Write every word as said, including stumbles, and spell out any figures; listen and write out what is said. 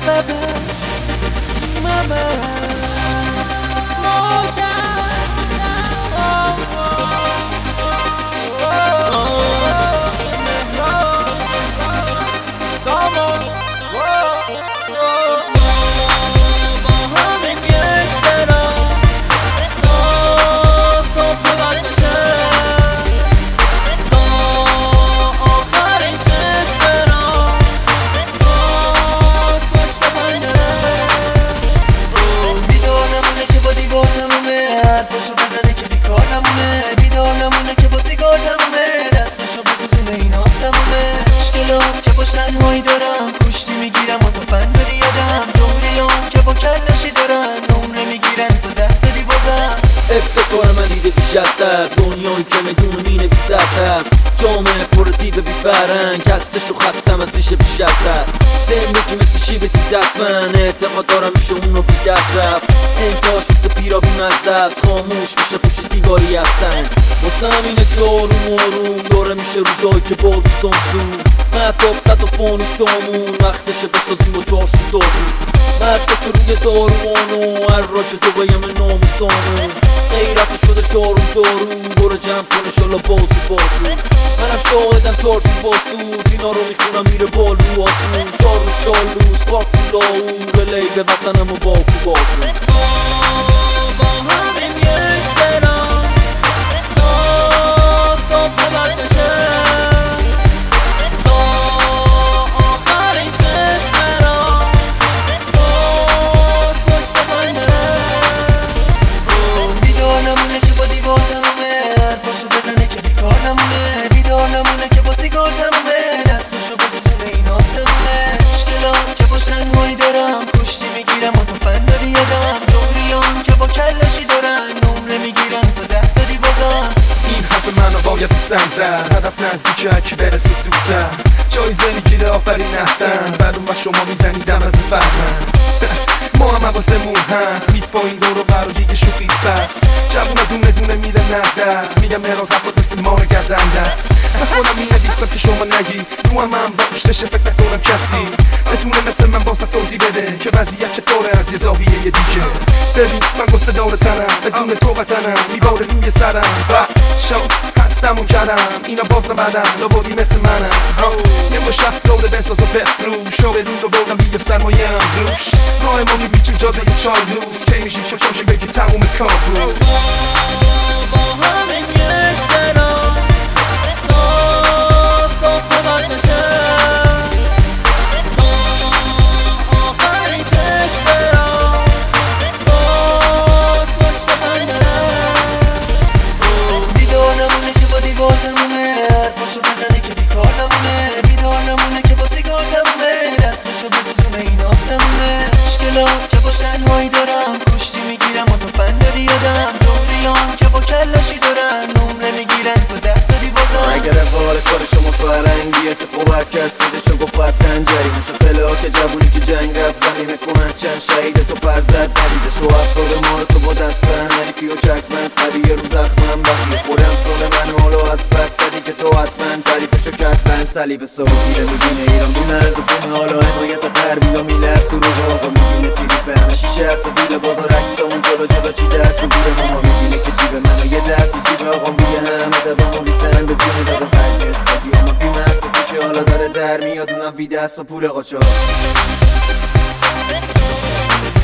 baby, mama, moja, oh, oh, oh, oh, someone, oh, oh. تنهایی دارم کشتی میگیرم و تو فندادی یادم زهریان که با کلشی دارن نمره میگیرن تو ده دادی بازم افتخار من دیده بیش از در دنیایی که میدون مینه بی سطح هست جامعه پر دیو بی فرنگ هستش و خستم از ریشه بیش از سر زندگی مثل شیب تیز است من اعتقاد دارم میشه اونو بی دست رفت انتاش مثل پیرا بی مزه است خاموش میشه پشت دیواری هستن واسه همینه که آروم آروم داره میشه روزایی که با بی سامسون مهتاب خط و فانوس شامون وقتشه بسازیم با چهار ستارون مرده که روی داروانو هر راجه تو بیم ناموسانو غیرت شده شارون جارون برو جمع کنه شالا بازو بازو منم شاهدم چارچون باسود اینا رو میخونم میره بالو آسمون چار رو شالوس پاک تو لاو بلی به وطنم و باکو بازو با همین یک سلام تا صبح بردشه باید تو سنگ زد هدف نزدیکه که برسه سوتر جایزه میگیره آفرین احسن بعد اون وقت شما میزنیدم از این فهمن ما هم حواسمون هست میپایین دور و بر و دیگه شوخیست بس جوونا دونه دونه میره نزد است میگم مراد هفت مثل مار گزنده است خودم مینویسم که شما نگی رو هم من با پشتش فکر نکنم کسی بتونه مثل من واسه توضیح بده که وضعیت چطوره از یه زاویه یه دیگه ببین من گسته دار تنم بدون تو وطنم میباره روی سرم و شانس هستم و کردم اینا باز نبدم لابدی مثل منم یه مشفت دوره بساز و بفروش و بدون رو بردم بیه سرمایه هم روش راه ما که بیچه جاده یه چار روز کی میشیم شمشی بگی تموم کابوس با همین یک سلام تا صبح بردشه تا آخرین چشم برام باز پشت بندرم بیدار نمونه که با دیوار تمومه حرفاشو بزنه که بیکار نمونه بیدار نمونه که با سیگار تمومه دستشو بسوزونه این آسمونه مشکلات که باش تنهایی دارم کشتی میگیرم و تو فندادی یادم زهریان که با کلشی دارن نمره میگیرن تو ده دادی بازم اگر اقبال کار شما فرنگیه که خوب هر کس سیدشو گفت وطن جری موشو پله ها که جوونی که جنگ رفت زمین کنن چند شهید تو پرزد ندیده شو افراد ما رو تو با دست بند حریفی و چکمند قویه رو زخمم بخیه خورم سال من حالا از پس زدی که تو حتما تعریفشو کتبن صلیب صاحب میره میبینه ایران بی مرز و بونه حالا حمایت غربی و میله از سروب آقا میبینه تیری به همه شیشه است و دیل بازار عکسامون جلو جلو چیده است رو گوره ماما میبینه که جیب منو یه دست و جیب آقام روی همه دادم و ریزن به جون داده خرج استادی اما بیمه است و کوچه حالا داره در میاد اونم ویده است و پول قاچاق